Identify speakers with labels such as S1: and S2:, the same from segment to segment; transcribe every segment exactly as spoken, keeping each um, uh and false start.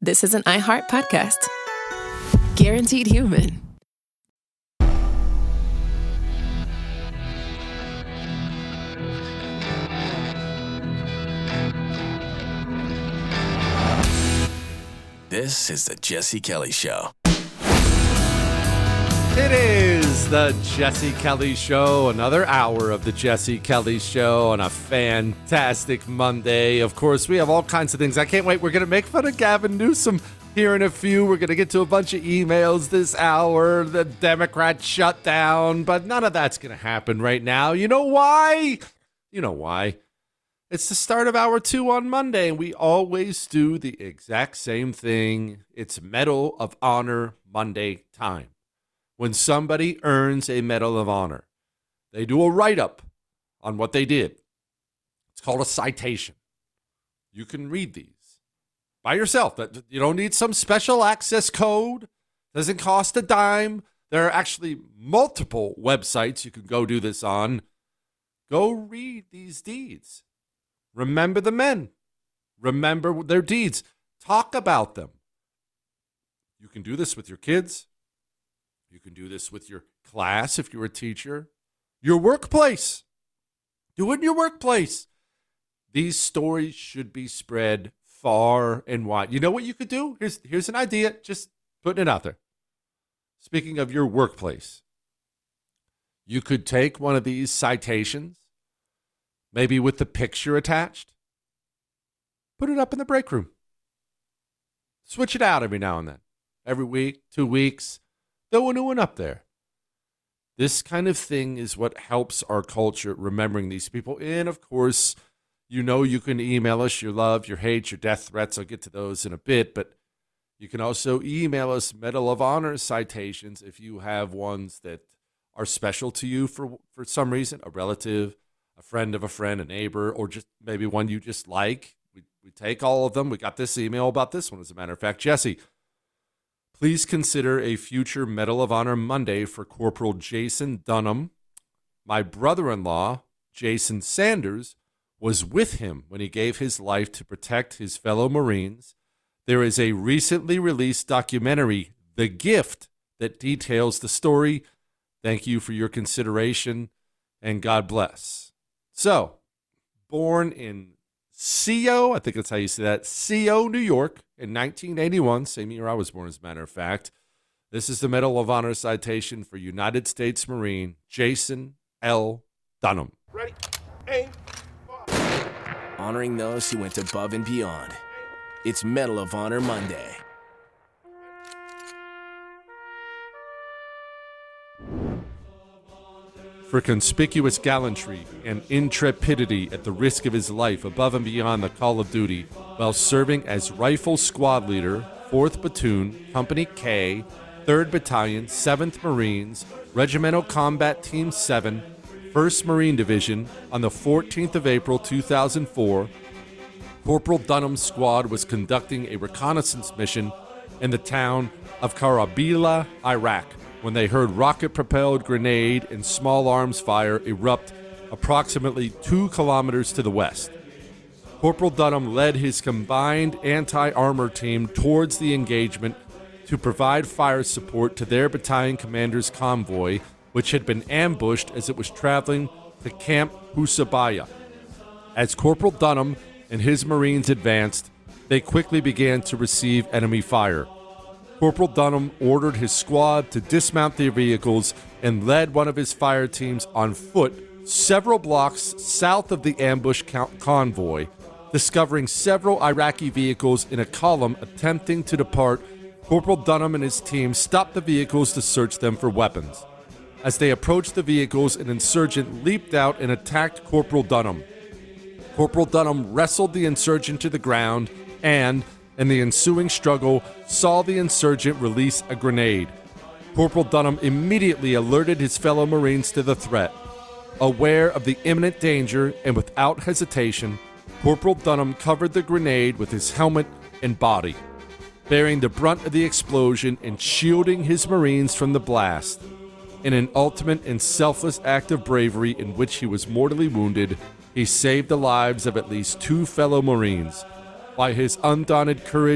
S1: this is an iHeart podcast. Guaranteed Human.
S2: This is the Jesse Kelly Show.
S3: It is the Jesse Kelly Show, another hour of the Jesse Kelly Show on a fantastic Monday. Of course, we have all kinds of things. I can't wait. We're going to make fun of Gavin Newsom here in a few. We're going to get to a bunch of emails this hour. The Democrats shut down, but none of that's going to happen right now. You know why? You know why? It's the start of hour two on Monday, and we always do the exact same thing. It's Medal of Honor Monday time. When somebody earns a Medal of Honor, they do a write-up on what they did. It's called a citation. You can read these by yourself. You don't need some special access code. It doesn't cost a dime. There are actually multiple websites you can go do this on. Go read these deeds. Remember the men. Remember their deeds. Talk about them. You can do this with your kids. You can do this with your class if you're a teacher. Your workplace. Do it in your workplace. These stories should be spread far and wide. You know what you could do? Here's, here's an idea. Just putting it out there. Speaking of your workplace, you could take one of these citations, maybe with the picture attached, put it up in the break room. Switch it out every now and then. Every week, two weeks. Throw a new one up there. This kind of thing is what helps our culture remembering these people. And, of course, you know you can email us your love, your hate, your death threats. I'll get to those in a bit. But you can also email us Medal of Honor citations if you have ones that are special to you for, for some reason, a relative, a friend of a friend, a neighbor, or just maybe one you just like. We, we take all of them. We got this email about this one, as a matter of fact. Jesse, please consider a future Medal of Honor Monday for Corporal Jason Dunham. My brother-in-law, Jason Sanders, was with him when he gave his life to protect his fellow Marines. There is a recently released documentary, The Gift, that details the story. Thank you for your consideration, and God bless. So, born in C O, I think that's how you say that, C O, New York, in nineteen eighty-one, same year I was born, as a matter of fact. This is the Medal of Honor citation for United States Marine Jason L. Dunham.
S4: Ready, aim, fire.
S2: Honoring those who went above and beyond. It's Medal of Honor Monday.
S3: For conspicuous gallantry and intrepidity at the risk of his life above and beyond the call of duty while serving as Rifle Squad Leader, fourth Platoon, Company K, third Battalion, seventh Marines, Regimental Combat Team seven, first Marine Division, on the fourteenth of April two thousand four, Corporal Dunham's squad was conducting a reconnaissance mission in the town of Karabila, Iraq, when they heard rocket-propelled grenade and small arms fire erupt approximately two kilometers to the west. Corporal Dunham led his combined anti-armor team towards the engagement to provide fire support to their battalion commander's convoy, which had been ambushed as it was traveling to Camp Husabaya. As Corporal Dunham and his Marines advanced, they quickly began to receive enemy fire. Corporal Dunham ordered his squad to dismount their vehicles and led one of his fire teams on foot several blocks south of the ambush convoy, discovering several Iraqi vehicles in a column attempting to depart. Corporal Dunham and his team stopped the vehicles to search them for weapons. As they approached the vehicles, an insurgent leaped out and attacked Corporal Dunham. Corporal Dunham wrestled the insurgent to the ground and, in the ensuing struggle, saw the insurgent release a grenade. Corporal Dunham immediately alerted his fellow Marines to the threat. Aware of the imminent danger and without hesitation, Corporal Dunham covered the grenade with his helmet and body, bearing the brunt of the explosion and shielding his Marines from the blast. In an ultimate and selfless act of bravery in which he was mortally wounded, he saved the lives of at least two fellow Marines. By his undaunted courage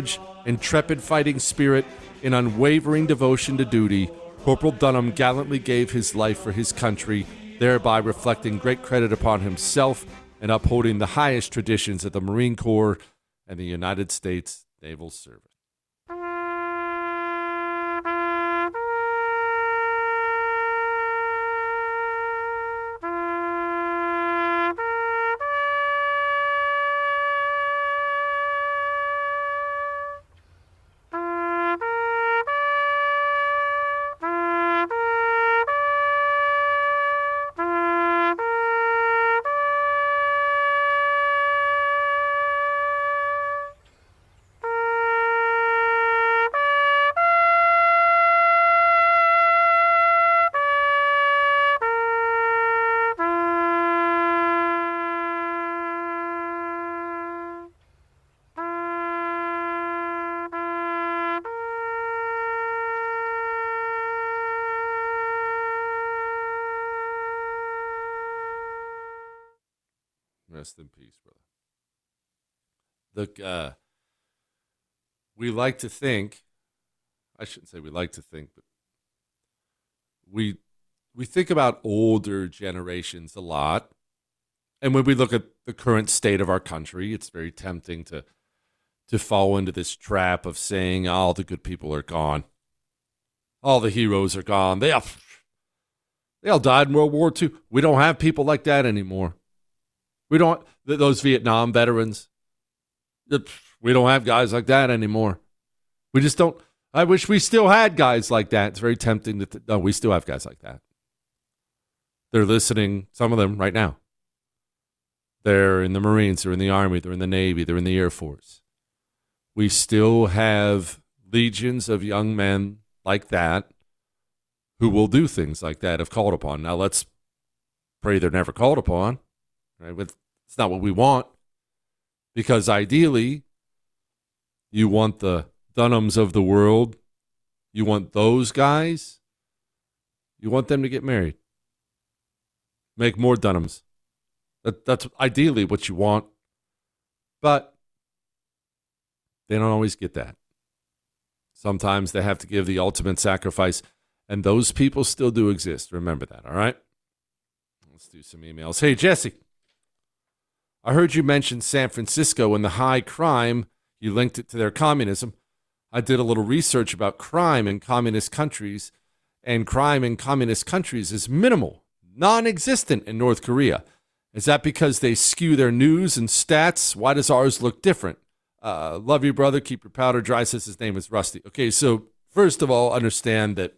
S3: intrepid fighting spirit, and unwavering devotion to duty, Corporal Dunham gallantly gave his life for his country, thereby reflecting great credit upon himself and upholding the highest traditions of the Marine Corps and the United States Naval Service. Rest in peace, brother. Look, uh, we like to think, I shouldn't say we like to think, but we we think about older generations a lot. And when we look at the current state of our country, it's very tempting to to fall into this trap of saying all the good people are gone. All the heroes are gone. They all, they all died in World War Two. We don't have people like that anymore. We don't, those Vietnam veterans, we don't have guys like that anymore. We just don't, I wish we still had guys like that. It's very tempting to, th- no, we still have guys like that. They're listening, some of them right now. They're in the Marines, they're in the Army, they're in the Navy, they're in the Air Force. We still have legions of young men like that who will do things like that if called upon. Now let's pray they're never called upon. Right? But it's not what we want, because ideally, you want the Dunhams of the world, you want those guys, you want them to get married, make more Dunhams. That, that's ideally what you want, but they don't always get that. Sometimes they have to give the ultimate sacrifice, and those people still do exist. Remember that, all right? Let's do some emails. Hey, Jesse. I heard you mention San Francisco and the high crime. You linked it to their communism. I did a little research about crime in communist countries, and crime in communist countries is minimal, non-existent in North Korea. Is that because they skew their news and stats? Why does ours look different? Uh, love you, brother. Keep your powder dry. Says his name is Rusty. Okay, so first of all, understand that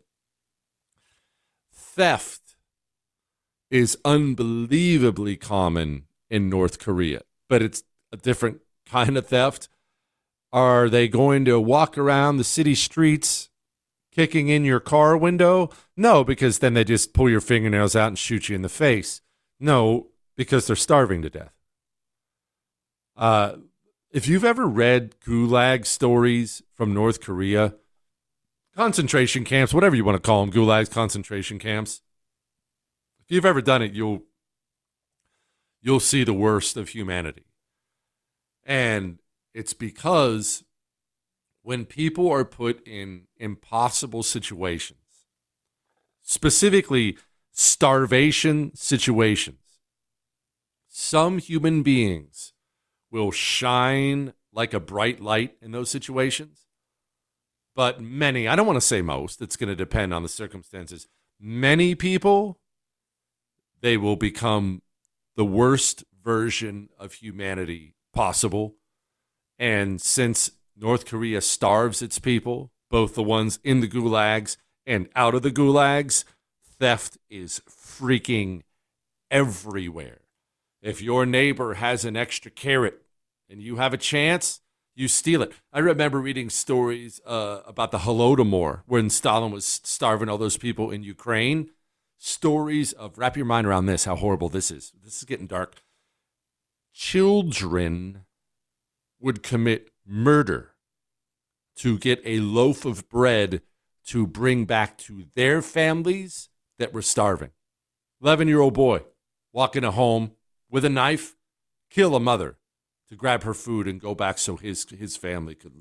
S3: theft is unbelievably common in North Korea, but it's a different kind of theft. Are they going to walk around the city streets kicking in your car window? No, because then they just pull your fingernails out and shoot you in the face. No, because they're starving to death. Uh, if you've ever read Gulag stories from North Korea, concentration camps, whatever you want to call them, Gulags, concentration camps, if you've ever done it, you'll you'll see the worst of humanity. And it's because when people are put in impossible situations, specifically starvation situations, some human beings will shine like a bright light in those situations. But many, I don't want to say most, it's going to depend on the circumstances. Many people, they will become the worst version of humanity possible. And since North Korea starves its people, both the ones in the gulags and out of the gulags, theft is freaking everywhere. If your neighbor has an extra carrot and you have a chance, you steal it. I remember reading stories uh, about the Holodomor when Stalin was starving all those people in Ukraine. Stories of, wrap your mind around this, how horrible this is. This is getting dark. Children would commit murder to get a loaf of bread to bring back to their families that were starving. eleven-year-old boy walking a home with a knife, kill a mother to grab her food and go back so his his family could live.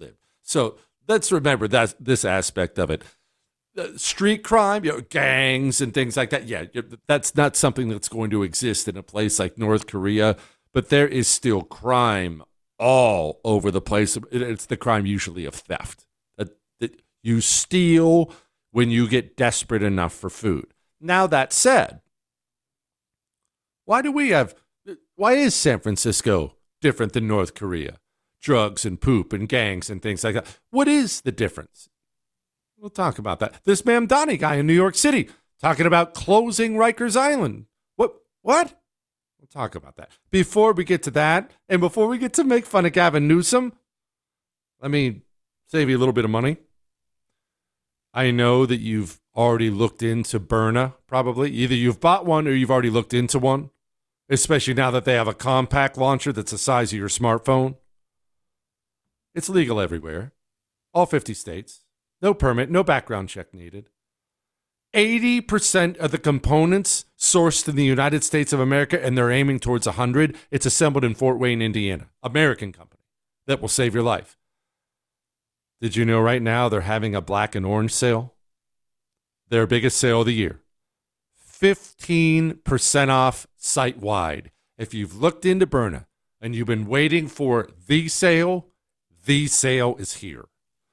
S3: So let's remember that this aspect of it. Uh, street crime, you know, gangs and things like that. Yeah, that's not something that's going to exist in a place like North Korea, but there is still crime all over the place. It's the crime usually of theft. Uh, that you steal when you get desperate enough for food. Now, that said, why do we have, why is San Francisco different than North Korea? Drugs and poop and gangs and things like that. What is the difference? We'll talk about that. This Mamdani guy in New York City talking about closing Rikers Island. What? What? We'll talk about that. Before we get to that, and before we get to make fun of Gavin Newsom, let me save you a little bit of money. I know that you've already looked into Byrna, probably. Either you've bought one or you've already looked into one, especially now that they have a compact launcher that's the size of your smartphone. It's legal everywhere, all fifty states. No permit, no background check needed. eighty percent of the components sourced in the United States of America, and they're aiming towards one hundred. It's assembled in Fort Wayne, Indiana. American company that will save your life. Did you know right now they're having a black and orange sale? Their biggest sale of the year. fifteen percent off site-wide. If you've looked into Byrna and you've been waiting for the sale, the sale is here.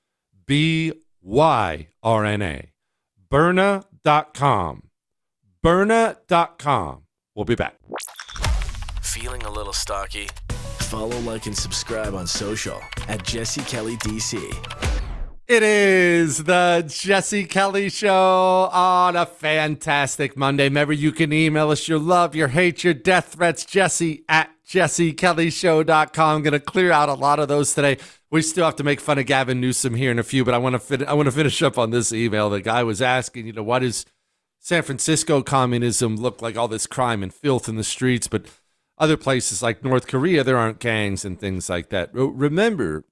S3: B Y R N A. Byrna dot com. Byrna dot com. We'll be back.
S2: Feeling a little stocky? Follow, like, and subscribe on social at Jesse Kelly D C.
S3: It is the Jesse Kelly Show on a fantastic Monday. Remember, you can email us your love, your hate, your death threats, Jesse at jesse kelly show dot com. I'm going to clear out a lot of those today. We still have to make fun of Gavin Newsom here in a few, but I want to fin- I want to finish up on this email. The guy was asking, you know, why does San Francisco communism look like all this crime and filth in the streets, but other places like North Korea, there aren't gangs and things like that? Remember,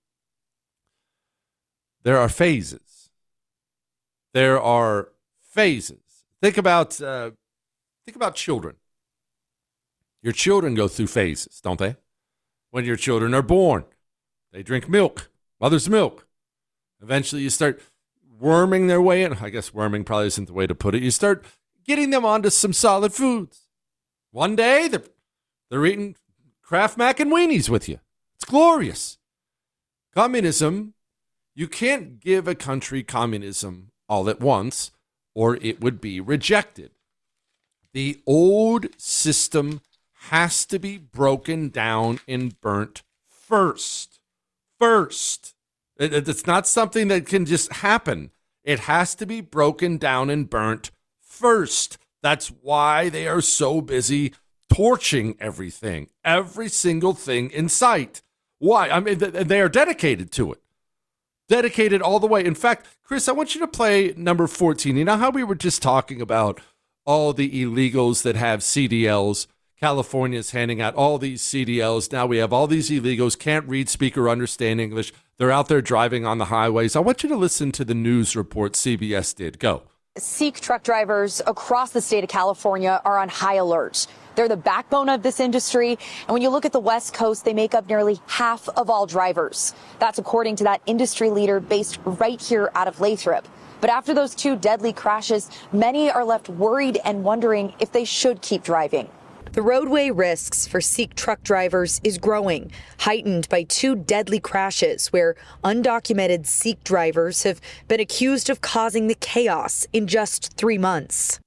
S3: there are phases. There are phases. Think about uh, think about children. Your children go through phases, don't they? When your children are born, they drink milk, mother's milk. Eventually you start worming their way in. I guess worming probably isn't the way to put it. You start getting them onto some solid foods. One day, they're, they're eating Kraft Mac and weenies with you. It's glorious. Communism, you can't give a country communism all at once, or it would be rejected. The old system has to be broken down and burnt first. First. It, it's not something that can just happen. It has to be broken down and burnt first. That's why they are so busy torching everything, every single thing in sight. Why? I mean, they are dedicated to it. Dedicated all the way. In fact, Chris, I want you to play number fourteen. You know how we were just talking about all the illegals that have C D Ls? California's handing out all these C D Ls. Now we have all these illegals, can't read, speak, or understand English. They're out there driving on the highways. I want you to listen to the news report C B S did. Go.
S5: Sikh truck drivers across the state of California are on high alert. They're the backbone of this industry. And when you look at the West Coast, they make up nearly half of all drivers. That's according to that industry leader based right here out of Lathrop. But after those two deadly crashes, many are left worried and wondering if they should keep driving. The roadway risks for Sikh truck drivers is growing, heightened by two deadly crashes where undocumented Sikh drivers have been accused of causing the chaos in just three months.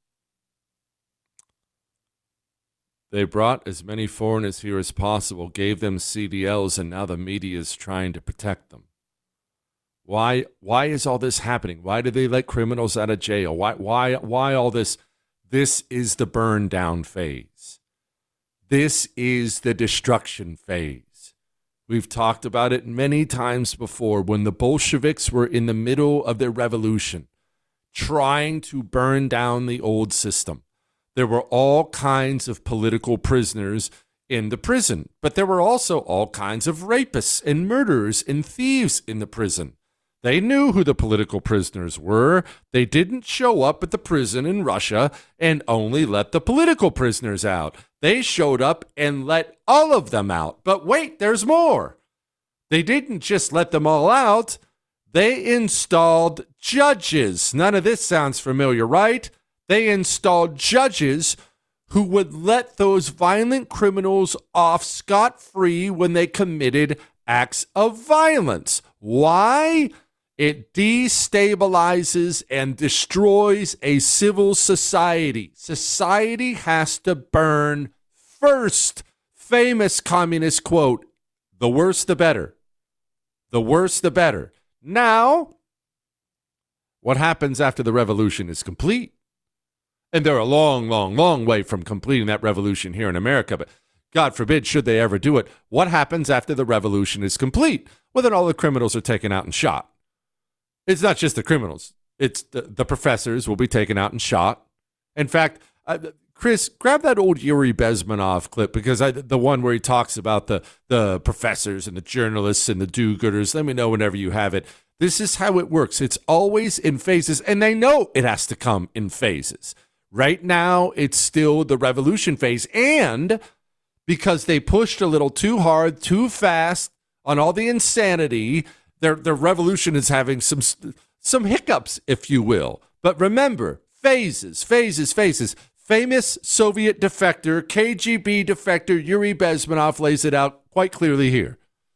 S3: They brought as many foreigners here as possible, gave them C D Ls, and now the media is trying to protect them. Why why is all this happening? Why do they let criminals out of jail? Why why why all this? This is the burn down phase. This is the destruction phase. We've talked about it many times before when the Bolsheviks were in the middle of their revolution, trying to burn down the old system. There were all kinds of political prisoners in the prison, but there were also all kinds of rapists and murderers and thieves in the prison. They knew who the political prisoners were. They didn't show up at the prison in Russia and only let the political prisoners out. They showed up and let all of them out. But wait, there's more. They didn't just let them all out. They installed judges. None of this sounds familiar, right? They installed judges who would let those violent criminals off scot-free when they committed acts of violence. Why? It destabilizes and destroys a civil society. Society has to burn first. Famous communist quote, the worse the better. The worse the better. Now, what happens after the revolution is complete? And they're a long, long, long way from completing that revolution here in America, but God forbid, should they ever do it, what happens after the revolution is complete? Well, then all the criminals are taken out and shot. It's not just the criminals. It's the, the professors will be taken out and shot. In fact, uh, Chris, grab that old Yuri Bezmenov clip, because I, the one where he talks about the, the professors and the journalists and the do-gooders. Let me know whenever you have it. This is how it works. It's always in phases, and they know it has to come in phases. Right now, it's still the revolution phase, and because they pushed a little too hard, too fast on all the insanity, their their revolution is having some some hiccups, if you will. But remember, phases, phases, phases. Famous Soviet defector, K G B defector Yuri Bezmenov lays it out quite clearly here.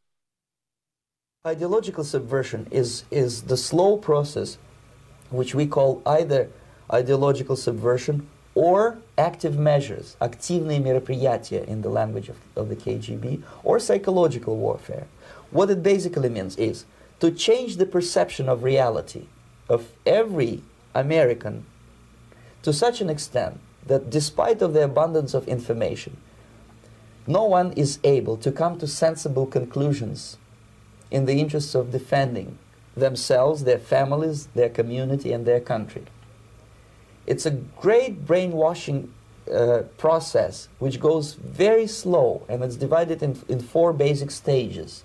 S6: Ideological subversion is is the slow process which we call either ideological subversion or active measures, активные мероприятия in the language of, of the K G B, or psychological warfare. What it basically means is to change the perception of reality of every American to such an extent that despite of the abundance of information, no one is able to come to sensible conclusions in the interests of defending themselves, their families, their community, and their country. It's a great brainwashing uh, process which goes very slow, and it's divided in, in four basic stages.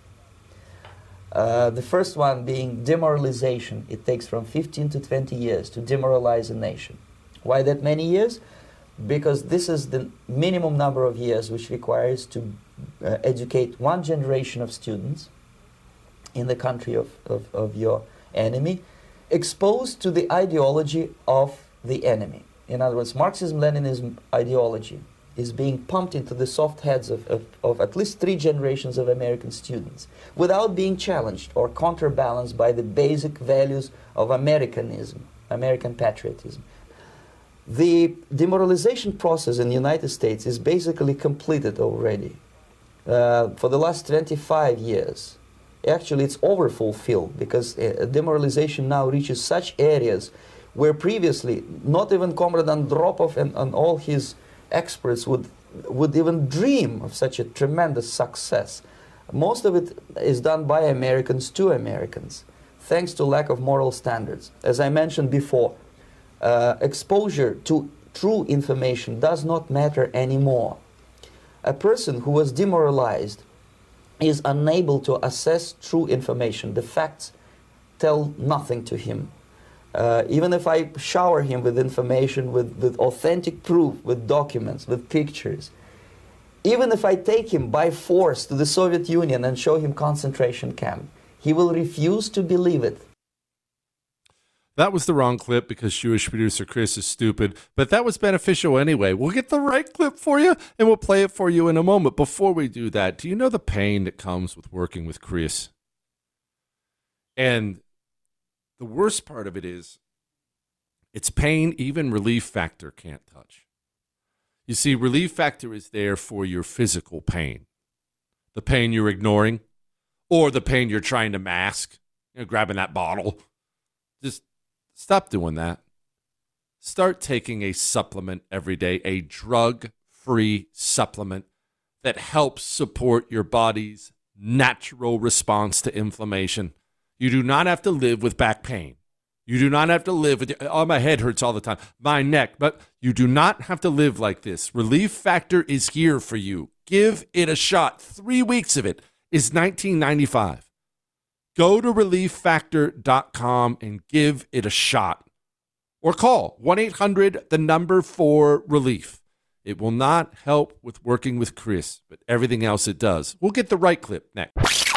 S6: Uh, the first one being demoralization. It takes from fifteen to twenty years to demoralize a nation. Why that many years? Because this is the minimum number of years which requires to uh, educate one generation of students in the country of, of, of your enemy, exposed to the ideology of the enemy. In other words, Marxism-Leninism ideology is being pumped into the soft heads of, of, of at least three generations of American students without being challenged or counterbalanced by the basic values of Americanism, American patriotism. The demoralization process in the United States is basically completed already. Uh, for the last twenty-five years, actually it's overfulfilled, because uh, demoralization now reaches such areas where previously not even Comrade Andropov and, and all his experts would, would even dream of such a tremendous success. Most of it is done by Americans to Americans, thanks to lack of moral standards. As I mentioned before, uh, exposure to true information does not matter anymore. A person who was demoralized is unable to assess true information. The facts tell nothing to him. Uh, even if I shower him with information, with, with authentic proof, with documents, with pictures, even if I take him by force to the Soviet Union and show him concentration camp, he will refuse to believe it.
S3: That was the wrong clip because Jewish producer Chris is stupid, but that was beneficial anyway. We'll get the right clip for you, and we'll play it for you in a moment. Before we do that, do you know the pain that comes with working with Chris? And the worst part of it is, it's pain even Relief Factor can't touch. You see, Relief Factor is there for your physical pain. The pain you're ignoring, or the pain you're trying to mask, you know, grabbing that bottle. Just stop doing that. Start taking a supplement every day, a drug-free supplement that helps support your body's natural response to inflammation. You do not have to live with back pain. You do not have to live with, oh, my head hurts all the time, my neck, but you do not have to live like this. Relief Factor is here for you. Give it a shot. Three weeks of it is nineteen ninety-five dollars. Go to relief factor dot com and give it a shot. Or call one eight hundred, the number four, relief. It will not help with working with Chris, but everything else it does. We'll get the right clip next.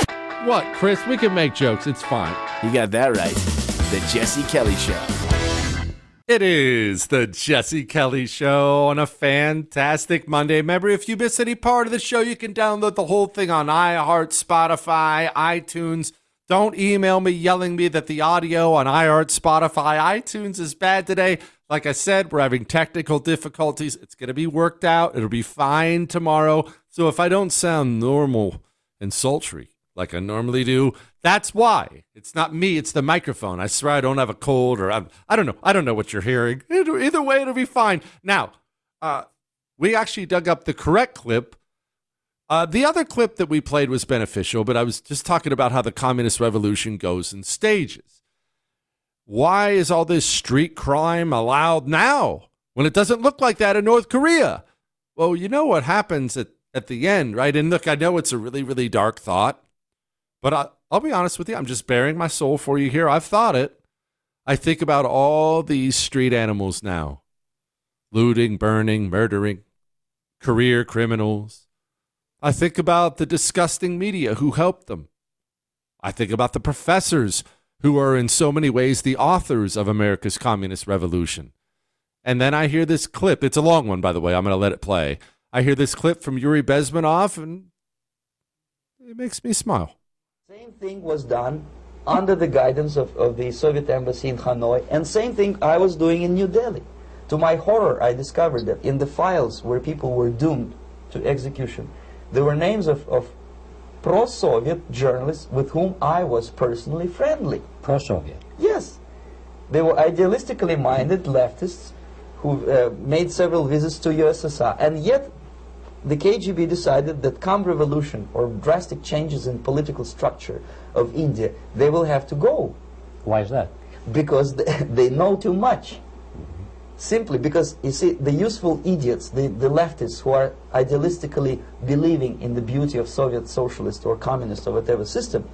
S3: What, Chris? We can make jokes. It's fine.
S2: You got that right. The Jesse Kelly Show.
S3: It is the Jesse Kelly Show on a fantastic Monday. Remember, if you miss any part of the show, you can download the whole thing on iHeart, Spotify, iTunes. Don't email me yelling me that the audio on iHeart, Spotify, iTunes is bad today. Like I said, we're having technical difficulties. It's going to be worked out. It'll be fine tomorrow. So if I don't sound normal and sultry like I normally do, that's why. It's not me. It's the microphone. I swear I don't have a cold or I'm, I don't know. I don't know what you're hearing. Either, either way, it'll be fine. Now, uh, we actually dug up the correct clip. Uh, the other clip that we played was beneficial, but I was just talking about how the communist revolution goes in stages. Why is all this street crime allowed now when it doesn't look like that in North Korea? Well, you know what happens at, at the end, right? And look, I know it's a really, really dark thought, but I, I'll be honest with you. I'm just bearing my soul for you here. I've thought it. I think about all these street animals now. Looting, burning, murdering, career criminals. I think about the disgusting media who helped them. I think about the professors who are in so many ways the authors of America's communist revolution. And then I hear this clip. It's a long one, by the way. I'm going to let it play. I hear this clip from Yuri Bezmenov, and it makes me smile.
S6: Same thing was done under the guidance of, of the Soviet embassy in Hanoi, and same thing I was doing in New Delhi. To my horror, I discovered that in the files where people were doomed to execution, there were names of, of pro-Soviet journalists with whom I was personally friendly.
S7: Pro-Soviet?
S6: Yes. They were idealistically minded leftists who uh, made several visits to U S S R, and yet the K G B decided that come revolution or drastic changes in political structure of India, they will have to go.
S7: Why is that?
S6: Because they, they know too much. Simply because, you see, the useful idiots, the, the leftists who are idealistically believing in the beauty of Soviet socialist or communist or whatever system,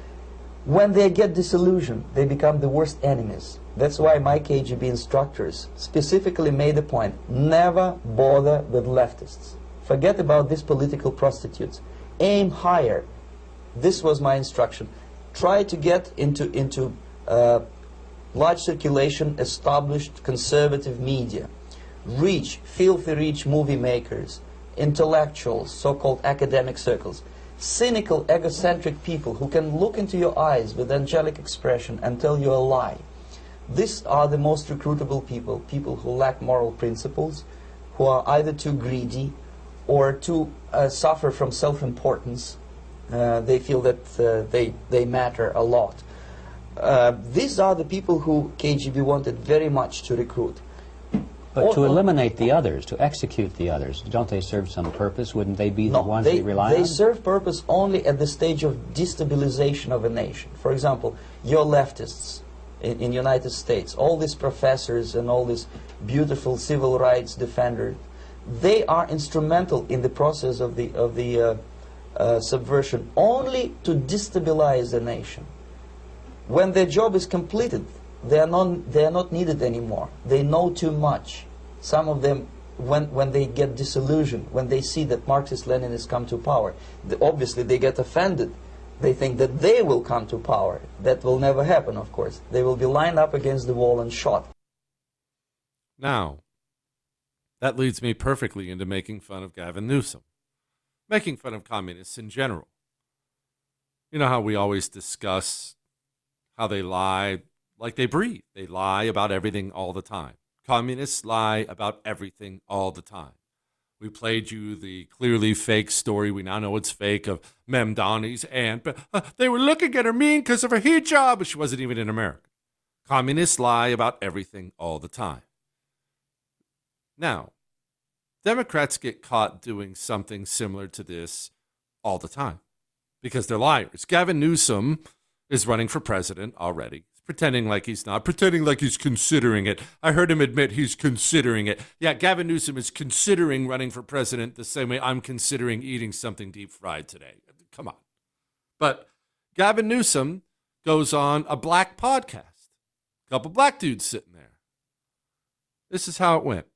S6: when they get disillusioned, they become the worst enemies. That's why my K G B instructors specifically made a point, never bother with leftists. Forget about these political prostitutes. Aim higher. This was my instruction. Try to get into, into uh, large circulation, established conservative media. Rich, filthy rich movie makers, intellectuals, so-called academic circles. Cynical, egocentric people who can look into your eyes with angelic expression and tell you a lie. These are the most recruitable people, people who lack moral principles, who are either too greedy or too uh, suffer from self-importance. Uh, they feel that uh, they, they matter a lot. Uh, these are the people who K G B wanted very much to recruit.
S7: But
S6: Or-
S7: to eliminate the others, to execute the others, don't they serve some purpose? Wouldn't they be
S6: No,
S7: the ones
S6: they,
S7: they rely
S6: they
S7: on?
S6: serve purpose only at the stage of destabilization of a nation. For example, your leftists in, in United States, all these professors and all these beautiful civil rights defenders, they are instrumental in the process of the, of the uh, uh, subversion only to destabilize the nation. When their job is completed, they are not, they are not needed anymore. They know too much. Some of them, when, when they get disillusioned, when they see that Marxist-Leninists come to power, they, obviously they get offended. They think that they will come to power. That will never happen, of course. They will be lined up against the wall and shot.
S3: Now, that leads me perfectly into making fun of Gavin Newsom, making fun of communists in general. You know how we always discuss how they lie like they breathe. They lie about everything all the time. Communists lie about everything all the time. We played you the clearly fake story. We now know it's fake of Mem Donnie's aunt, but uh, they were looking at her mean because of her hijab, but she wasn't even in America. Communists lie about everything all the time. Now, Democrats get caught doing something similar to this all the time because they're liars. Gavin Newsom is running for president already. He's pretending like he's not, pretending like he's considering it. I heard him admit he's considering it. Yeah, Gavin Newsom is considering running for president the same way I'm considering eating something deep fried today. Come on. But Gavin Newsom goes on a black podcast. A couple black dudes sitting there. This is how it went.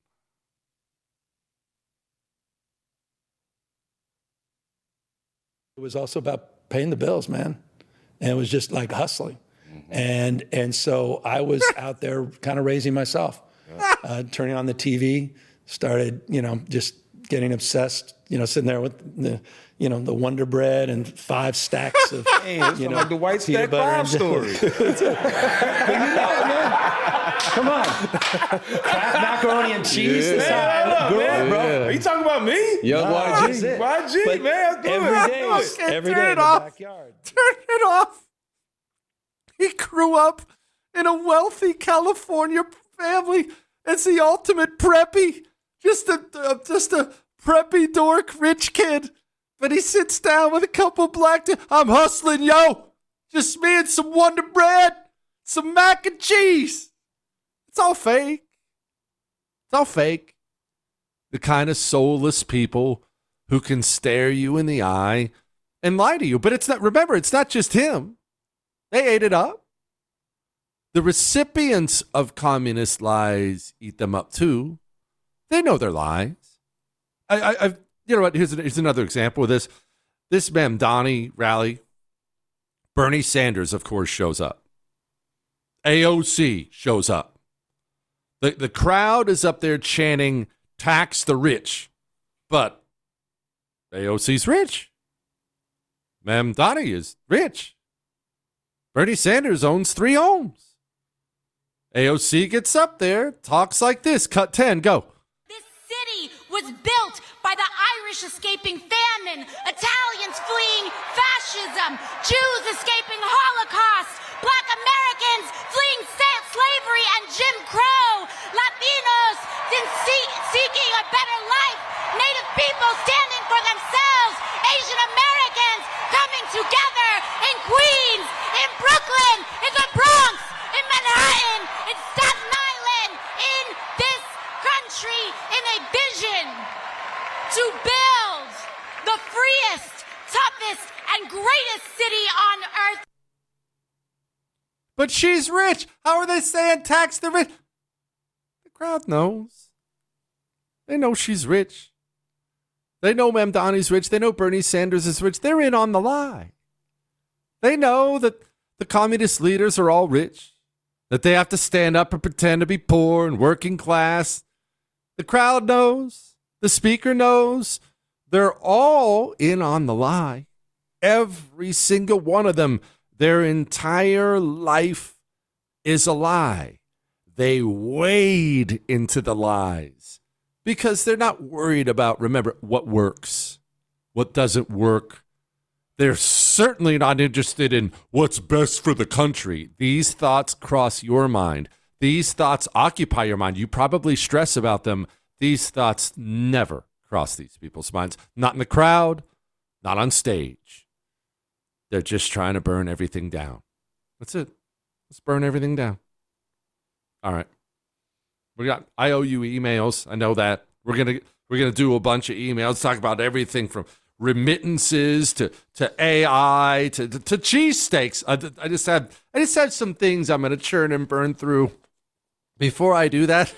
S8: It was also about paying the bills, man. And it was just like hustling. Mm-hmm. And and so I was out there kind of raising myself, uh, turning on the T V, started, you know, just getting obsessed, you know, sitting there with the, you know, the Wonder Bread and five stacks of,
S4: hey, it's
S8: you know,
S4: like the White Stack Five story.
S8: Come on. Kraft macaroni and cheese.
S4: Yeah.
S8: That's how I
S4: Look,
S8: grew
S4: man,
S8: up, bro.
S4: bro. Are you talking about me?
S9: Young
S8: No,
S9: Y G.
S8: that's it.
S4: Y G,
S8: But
S4: man. That's good.
S8: every day,
S4: That's good.
S8: every
S3: Turn
S8: day
S3: it
S8: in the
S3: off.
S8: backyard.
S3: Turn it off. He grew up in a wealthy California family as the ultimate preppy. Just a, uh, just a preppy dork rich kid. But he sits down with a couple black dudes. I'm hustling, yo. Just me and some Wonder Bread, some mac and cheese. It's all fake. It's all fake. The kind of soulless people who can stare you in the eye and lie to you. But it's not, remember, it's not just him. They ate it up. The recipients of communist lies eat them up too. They know their lies. I, I, I've, you know what? Here's, here's another example of this. This Mamdani rally, Bernie Sanders, of course, shows up. A O C shows up. The, the crowd is up there chanting, tax the rich. But A O C's rich. Mamdani is rich. Bernie Sanders owns three homes. A O C gets up there, talks like this. Cut ten, go.
S10: This city was built by the Irish escaping famine, Italians fleeing fascism, Jews escaping Holocaust, Black Americans fleeing sa- slavery and Jim Crow, Latinos see- seeking a better life, Native people standing for themselves, Asian Americans coming together in Queens, in Brooklyn, in the Bronx, in Manhattan, in Staten Island, in this country, in a vision to build the freest, toughest, and greatest city on earth.
S3: But she's rich. How are they saying tax the rich? The crowd knows. They know she's rich. They know Mamdani's rich. They know Bernie Sanders is rich. They're in on the lie. They know that the communist leaders are all rich, that they have to stand up and pretend to be poor and working class. The crowd knows. The speaker knows. They're all in on the lie. Every single one of them. Their entire life is a lie. They wade into the lies because they're not worried about, remember, what works, what doesn't work. They're certainly not interested in what's best for the country. These thoughts cross your mind. These thoughts occupy your mind. You probably stress about them. These thoughts never cross these people's minds. Not in the crowd, not on stage. They're just trying to burn everything down. That's it. Let's burn everything down. All right. We got I owe you emails. I know that. We're gonna we're gonna do a bunch of emails, talk about everything from remittances to to A I to to, to cheesesteaks. I, I just have I just have some things I'm gonna churn and burn through. Before I do that,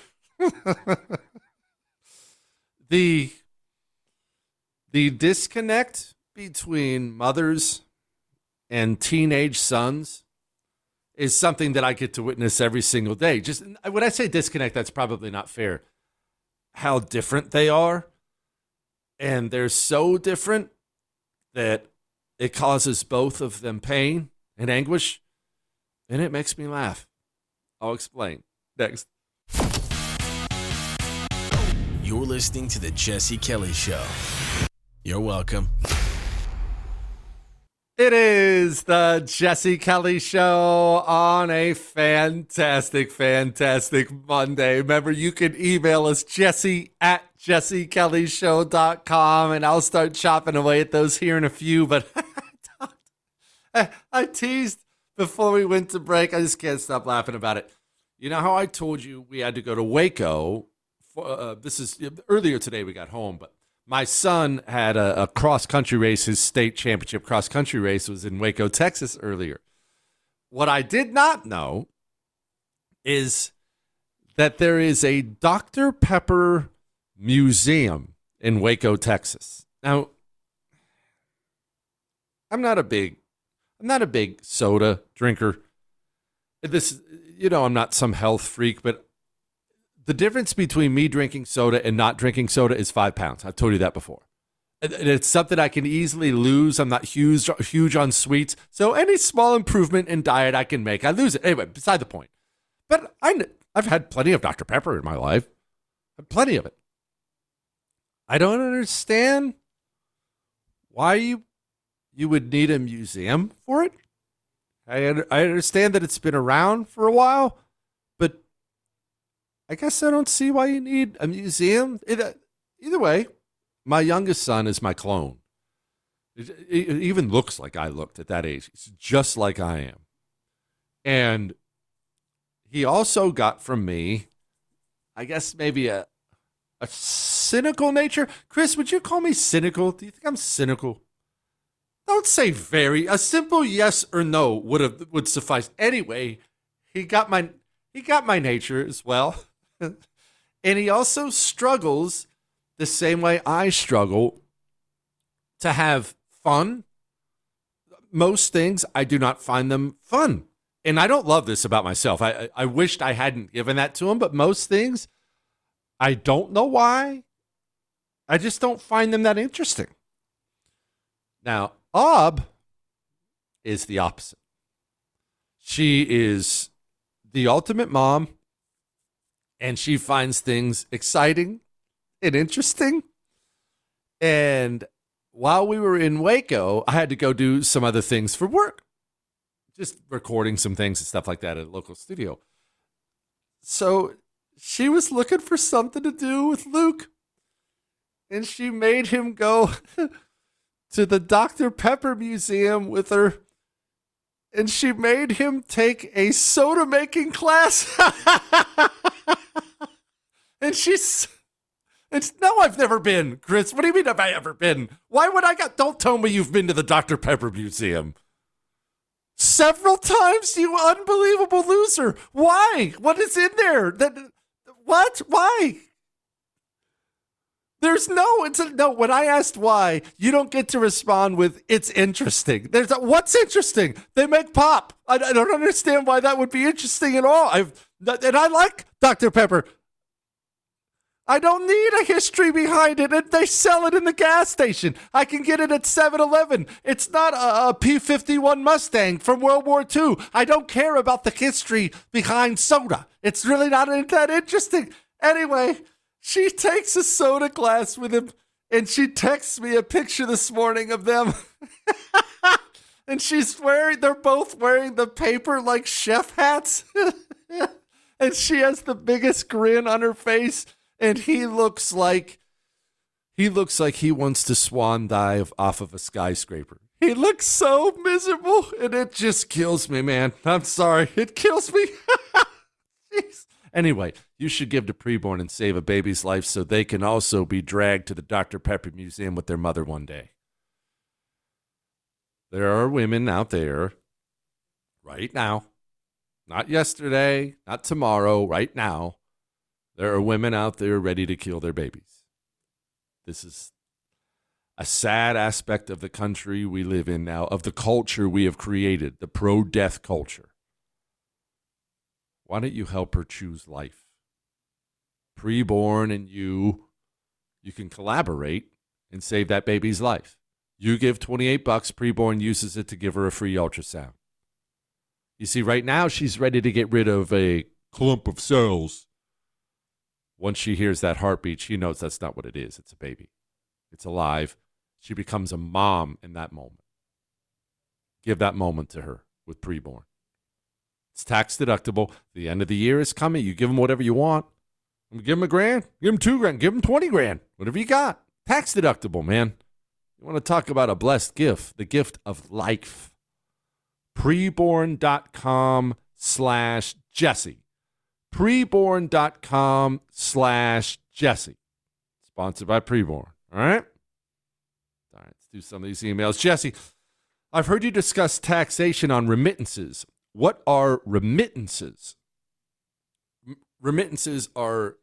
S3: the the disconnect between mothers and teenage sons is something that I get to witness every single day. Just when I say disconnect, that's probably not fair. How different they are. And they're so different that it causes both of them pain and anguish. And it makes me laugh. I'll explain. Next.
S2: You're listening to The Jesse Kelly Show. You're welcome.
S3: It is the Jesse Kelly Show on a fantastic, fantastic Monday. Remember, you can email us, Jesse at jesse kelly show dot com, and I'll start chopping away at those here in a few. But I, I teased before we went to break. I just can't stop laughing about it. You know how I told you we had to go to Waco? For, uh, this is earlier today we got home, but my son had a, a cross-country race. His state championship cross-country race was in Waco, Texas earlier. What I did not know is that there is a Doctor Pepper museum in Waco, Texas. Now, I'm not a big, I'm not a big soda drinker. This, you know, I'm not some health freak, but the difference between me drinking soda and not drinking soda is five pounds. I've told you that before. And it's something I can easily lose. I'm not huge, huge on sweets. So any small improvement in diet I can make, I lose it. Anyway, beside the point. But I, I've had plenty of Doctor Pepper in my life. Plenty of it. I don't understand why you you would need a museum for it. I I understand that it's been around for a while, but I guess I don't see why you need a museum. It, uh, either way, my youngest son is my clone. It, it, it even looks like I looked at that age. It's just like I am. And he also got from me, I guess maybe a a cynical nature. Chris, would you call me cynical? Do you think I'm cynical? Don't say very. A simple yes or no would have would suffice. Anyway, he got my he got my nature as well. And he also struggles the same way I struggle to have fun. Most things I do not find them fun. And I don't love this about myself. I I, I wished I hadn't given that to him, but most things I don't know why. I just don't find them that interesting. Now, Ob is the opposite. She is the ultimate mom, and she finds things exciting and interesting. And while we were in Waco, I had to go do some other things for work, just recording some things and stuff like that at a local studio. So she was looking for something to do with Luke, and she made him go to the Doctor Pepper Museum with her, and she made him take a soda making class. And she's, it's no, I've never been, Chris. What do you mean have I ever been? Why would I go? Don't tell me you've been to the Doctor Pepper Museum. Several times, you unbelievable loser. Why? What is in there? That what? Why? There's no, it's a, no, when I asked why, you don't get to respond with, it's interesting. There's a, what's interesting? They make pop. I, I don't understand why that would be interesting at all. I've, and I like Doctor Pepper. I don't need a history behind it. And they sell it in the gas station. I can get it at seven eleven. It's not a, a P fifty-one Mustang from World War Two. I don't care about the history behind soda. It's really not that interesting. Anyway, she takes a soda glass with him, and she texts me a picture this morning of them. And she's wearing, they're both wearing the paper like chef hats. And she has the biggest grin on her face. And he looks like, he looks like he wants to swan dive off of a skyscraper. He looks so miserable, and it just kills me, man. I'm sorry. It kills me. Jeez. Anyway, you should give to Preborn and save a baby's life so they can also be dragged to the Doctor Pepper Museum with their mother one day. There are women out there right now, not yesterday, not tomorrow, right now. There are women out there ready to kill their babies. This is a sad aspect of the country we live in now, of the culture we have created, the pro-death culture. Why don't you help her choose life? Preborn and you, you can collaborate and save that baby's life. You give twenty-eight bucks, Preborn uses it to give her a free ultrasound. You see, right now she's ready to get rid of a clump of cells. Once she hears that heartbeat, she knows that's not what it is. It's a baby. It's alive. She becomes a mom in that moment. Give that moment to her with Preborn. It's tax deductible. The end of the year is coming. You give them whatever you want. Give them a grand. Give them two grand. Give them twenty grand. Whatever you got. Tax deductible, man. You want to talk about a blessed gift. The gift of life. Preborn.com slash Jesse. Preborn.com slash Jesse. Sponsored by Preborn. All right? All right, let's do some of these emails. Jesse, I've heard you discuss taxation on remittances. What are remittances? M- remittances are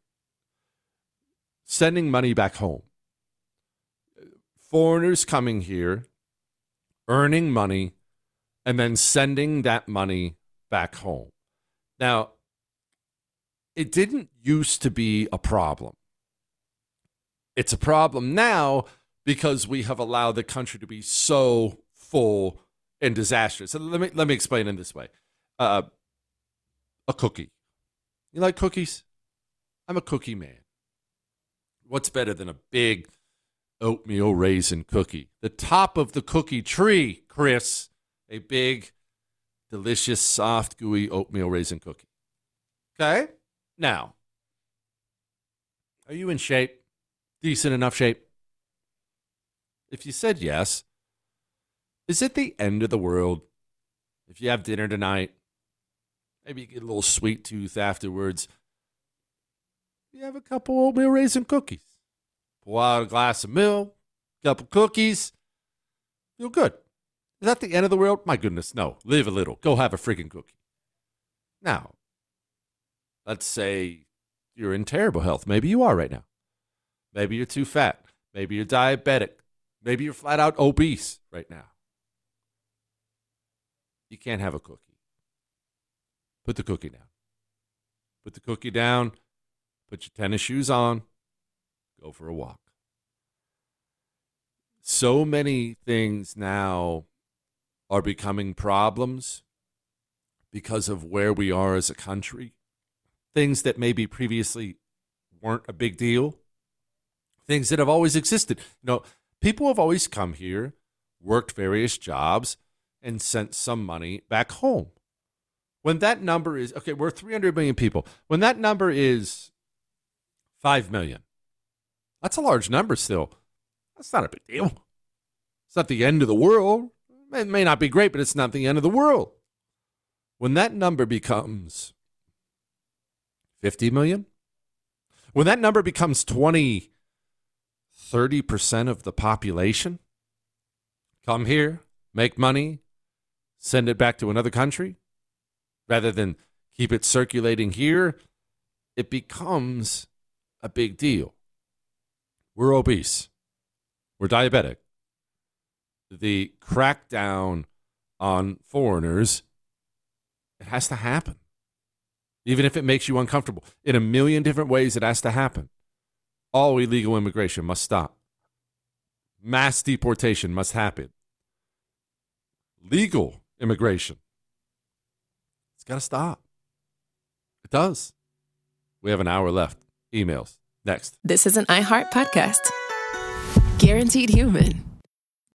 S3: sending money back home. Foreigners coming here earning money, and then sending that money back home. Now, it didn't used to be a problem. It's a problem now because we have allowed the country to be so full and disastrous. So let me let me explain in this way. Uh, a cookie. You like cookies? I'm a cookie man. What's better than a big oatmeal raisin cookie? The top of the cookie tree, Chris, a big, delicious, soft, gooey oatmeal raisin cookie. Okay? Now, are you in shape? Decent enough shape? If you said yes, is it the end of the world if you have dinner tonight? Maybe you get a little sweet tooth afterwards. You have a couple oatmeal raisin cookies. Pour out a glass of milk, couple cookies. Feel good. Is that the end of the world? My goodness, no. Live a little. Go have a freaking cookie. Now, let's say you're in terrible health. Maybe you are right now. Maybe you're too fat. Maybe you're diabetic. Maybe you're flat out obese right now. You can't have a cookie. Put the cookie down. Put the cookie down. Put your tennis shoes on. Go for a walk. So many things now are becoming problems because of where we are as a country. Things that maybe previously weren't a big deal. Things that have always existed. You know, people have always come here, worked various jobs, and sent some money back home. When that number is, okay, we're three hundred million people. When that number is five million, that's a large number still. That's not a big deal. It's not the end of the world. It may not be great, but it's not the end of the world. When that number becomes fifty million, when that number becomes twenty, thirty percent of the population, come here, make money, send it back to another country, rather than keep it circulating here, it becomes a big deal. We're obese. We're diabetic. The crackdown on foreigners, it has to happen. Even if it makes you uncomfortable. In a million different ways, it has to happen. All illegal immigration must stop. Mass deportation must happen. Legal immigration, it's got to stop. It does. We have an hour left. Emails. Next.
S1: This is an iHeart podcast. Guaranteed Human.